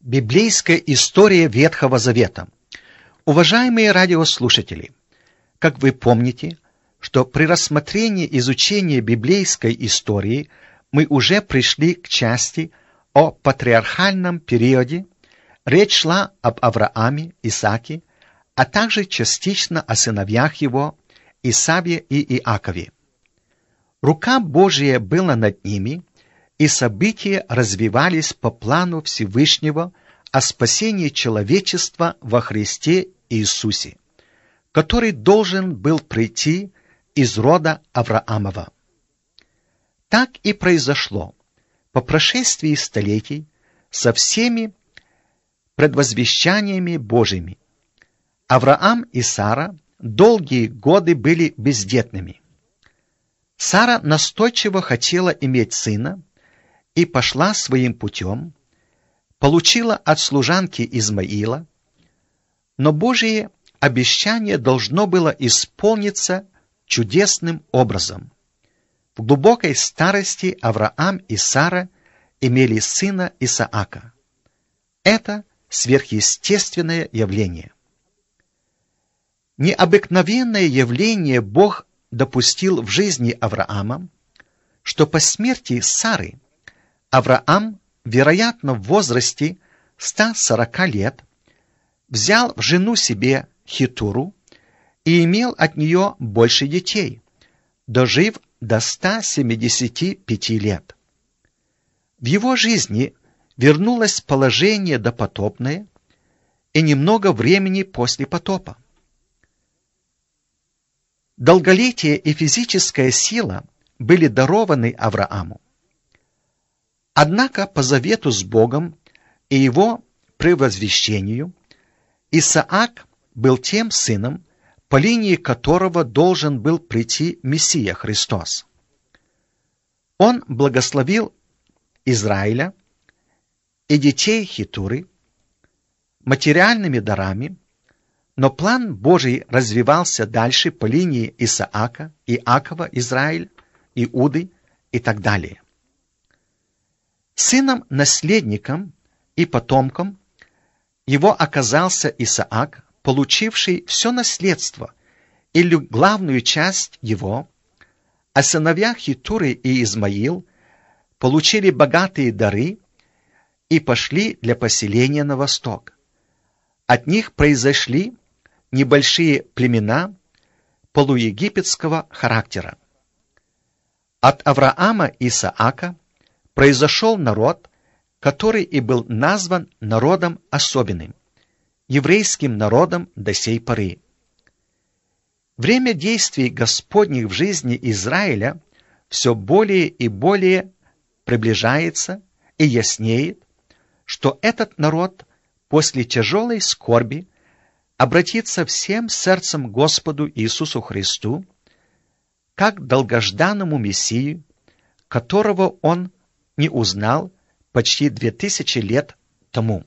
Библейская история Ветхого Завета. Уважаемые радиослушатели, как вы помните, что при рассмотрении изучения библейской истории мы уже пришли к части о патриархальном периоде, речь шла об Аврааме, Исааке, а также частично о сыновьях его, Исаве и Иакове. Рука Божия была над ними, и события развивались по плану Всевышнего о спасении человечества во Христе Иисусе, который должен был прийти из рода Авраамова. Так и произошло по прошествии столетий со всеми предвозвещаниями Божьими. Авраам и Сара долгие годы были бездетными. Сара настойчиво хотела иметь сына и пошла своим путем, получила от служанки Измаила, но Божие обещание должно было исполниться чудесным образом. В глубокой старости Авраам и Сара имели сына Исаака. Это сверхъестественное явление. Необыкновенное явление Бог допустил в жизни Авраама, что по смерти Сары Авраам, вероятно, в возрасте 140 лет, взял в жену себе Хетуру и имел от нее больше детей, дожив до 175 лет. В его жизни вернулось положение допотопное и немного времени после потопа. Долголетие и физическая сила были дарованы Аврааму. Однако по завету с Богом и его превозвещению Исаак был тем сыном, по линии которого должен был прийти Мессия Христос. Он благословил Израиля и детей Хетуры материальными дарами, но план Божий развивался дальше по линии Исаака, Иакова, Израиля, Иуды и так далее. Сыном-наследником и потомком его оказался Исаак, получивший все наследство или главную часть его, а сыновья Хетуры и Измаил получили богатые дары и пошли для поселения на восток. От них произошли небольшие племена полуегипетского характера. От Авраама и Исаака произошел народ, который и был назван народом особенным, еврейским народом до сей поры. Время действий Господних в жизни Израиля все более и более приближается и яснеет, что этот народ после тяжелой скорби обратится всем сердцем к Господу Иисусу Христу, как к долгожданному Мессию, которого он не узнал почти 2000 лет тому.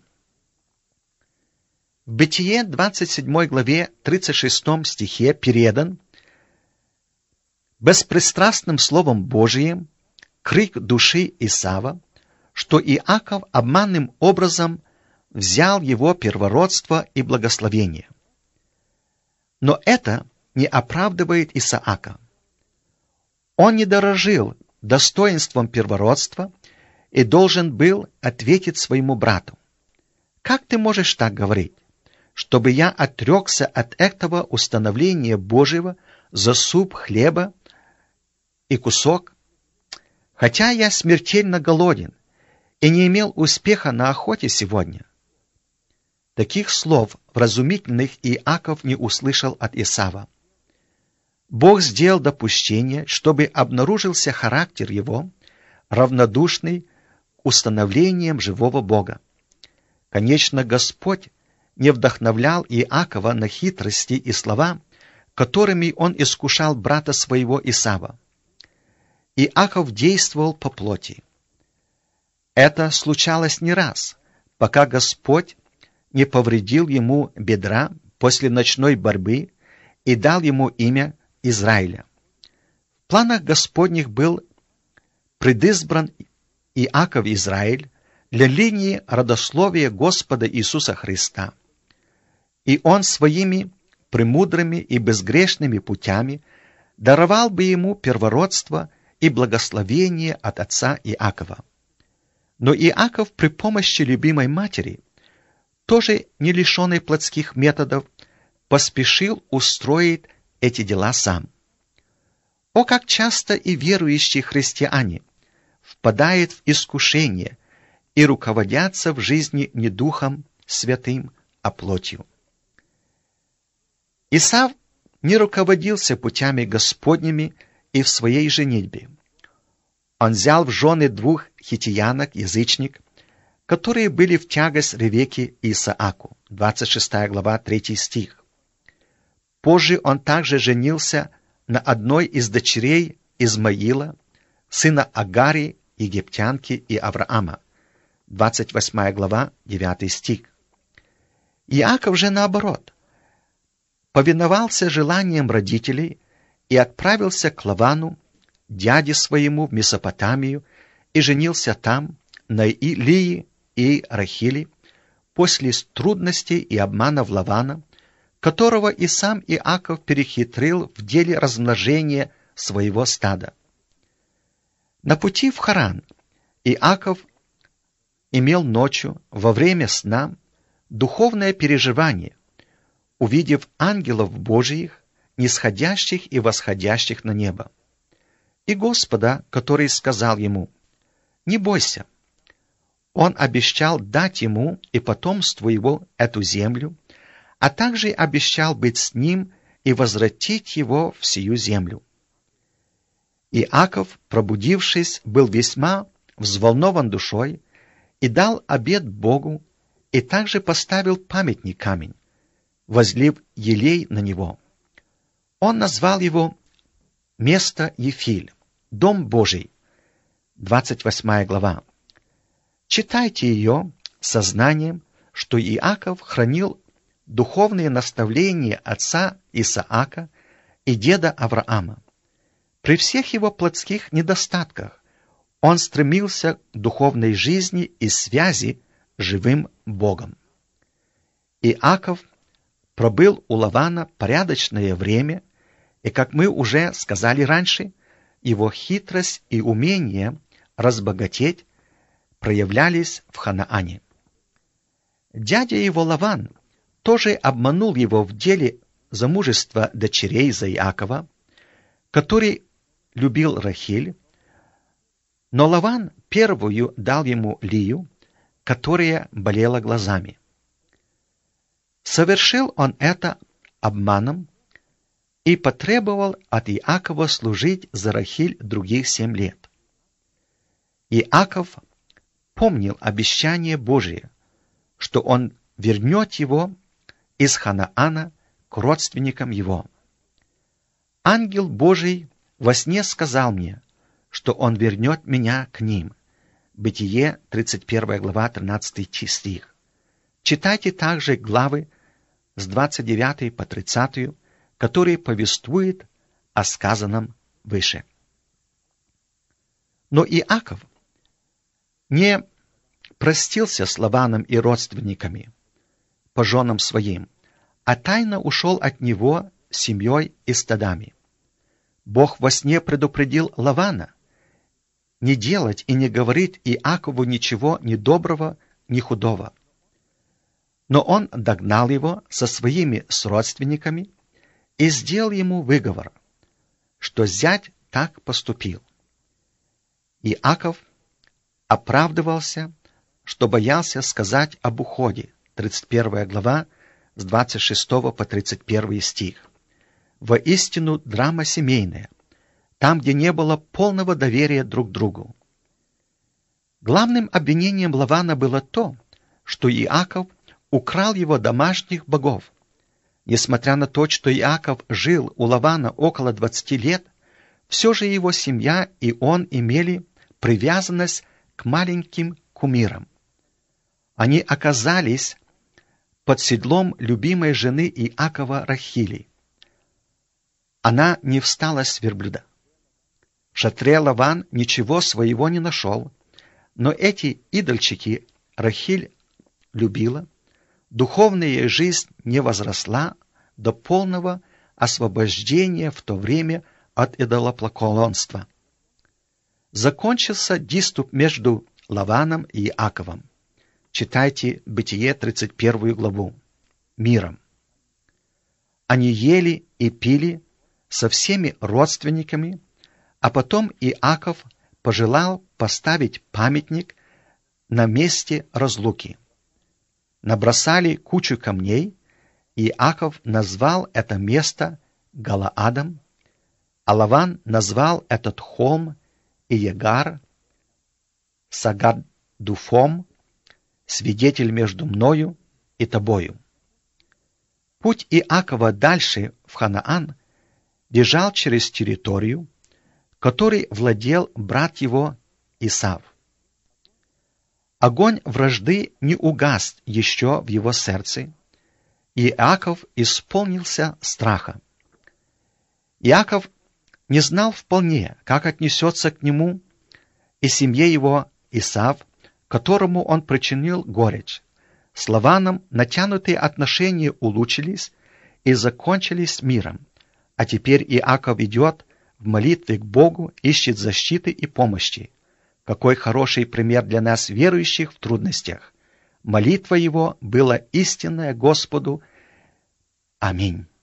В Бытие 27 главе 36 стихе передан беспристрастным словом Божиим крик души Исава, что Иаков обманным образом взял его первородство и благословение. Но это не оправдывает Исаака. Он не дорожил достоинством первородства и должен был ответить своему брату: «Как ты можешь так говорить, чтобы я отрекся от этого установления Божьего за суп хлеба и кусок, хотя я смертельно голоден и не имел успеха на охоте сегодня?» Таких слов вразумительных Иаков не услышал от Исава. Бог сделал допущение, чтобы обнаружился характер его, равнодушный к установлениям живого Бога. Конечно, Господь не вдохновлял Иакова на хитрости и слова, которыми он искушал брата своего Исава. Иаков действовал по плоти. Это случалось не раз, пока Господь не повредил ему бедра после ночной борьбы и дал ему имя Израиля. В планах Господних был предизбран Иаков Израиль для линии родословия Господа Иисуса Христа, и Он своими премудрыми и безгрешными путями даровал бы ему первородство и благословение от отца Иакова. Но Иаков при помощи любимой матери, тоже не лишенной плотских методов, поспешил устроить эти дела сам. О, как часто и верующие христиане впадают в искушение и руководятся в жизни не Духом Святым, а плотью. Исав не руководился путями Господними и в своей женитьбе. Он взял в жены 2 хитиянок, язычник, которые были в тягость Ревекке и Исааку. 26 глава, 3 стих. Позже он также женился на одной из дочерей Измаила, сына Агари, египтянки и Авраама. 28 глава, 9 стих. Иаков же наоборот, повиновался желаниям родителей и отправился к Лавану, дяде своему, в Месопотамию, и женился там на Лии и Рахиле после трудностей и обманов Лавана, которого и сам Иаков перехитрил в деле размножения своего стада. На пути в Харан Иаков имел ночью, во время сна, духовное переживание, увидев ангелов Божиих, нисходящих и восходящих на небо, и Господа, который сказал ему: «Не бойся». Он обещал дать ему и потомству его эту землю, а также обещал быть с ним и возвратить его в сию землю. Иаков, пробудившись, был весьма взволнован душой и дал обет Богу, и также поставил памятный камень, возлив елей на него. Он назвал его место Ефиль, Дом Божий, 28 глава. Читайте ее сознанием, что Иаков хранил духовные наставления отца Исаака и деда Авраама. При всех его плотских недостатках он стремился к духовной жизни и связи с живым Богом. Иаков пробыл у Лавана порядочное время, и, как мы уже сказали раньше, его хитрость и умение разбогатеть проявлялись в Ханаане. Дядя его Лаван тоже обманул его в деле замужества дочерей за Иакова, который любил Рахиль, но Лаван первую дал ему Лию, которая болела глазами. Совершил он это обманом и потребовал от Иакова служить за Рахиль других 7 лет. Иаков помнил обещание Божие, что он вернет его из Ханаана к родственникам его. Ангел Божий во сне сказал мне, что он вернет меня к ним. Бытие, 31 глава, 13 стих. Читайте также главы с 29 по 30, которые повествуют о сказанном выше. Но Иаков не простился с Лаваном и родственниками по женам своим, а тайно ушел от него с семьей и стадами. Бог во сне предупредил Лавана не делать и не говорить Иакову ничего ни доброго, ни худого. Но он догнал его со своими родственниками и сделал ему выговор, что зять так поступил. Иаков оправдывался, что боялся сказать об уходе. 31 глава, с 26 по 31 стих. Воистину драма семейная, там, где не было полного доверия друг к другу. Главным обвинением Лавана было то, что Иаков украл его домашних богов. Несмотря на то, что Иаков жил у Лавана около 20 лет, все же его семья и он имели привязанность к маленьким кумирам. Они оказались под седлом любимой жены Иакова Рахили. Она не встала с верблюда. В шатре Лаван ничего своего не нашел, Но эти идольчики Рахиль любила, духовная ее жизнь не возросла до полного освобождения в то время от идолопоклонства. Закончился диспут между Лаваном и Иаковом. Читайте Бытие 31 главу. Миром. Они ели и пили со всеми родственниками, а потом Иаков пожелал поставить памятник на месте разлуки. Набросали кучу камней, и Иаков назвал это место Галаадом, а Лаван назвал этот холм Иегар, Сагадуфом, свидетель между мною и тобою. Путь Иакова дальше в Ханаан лежал через территорию, которой владел брат его Исав. Огонь вражды не угас еще в его сердце, и Иаков исполнился страха. Иаков не знал вполне, как отнесется к нему и семье его Исав, которому он причинил горечь. С Лаваном натянутые отношения улучшились и закончились миром, а теперь Иаков идет в молитве к Богу, ищет защиты и помощи. Какой хороший пример для нас, верующих в трудностях. Молитва его была истинная Господу. Аминь.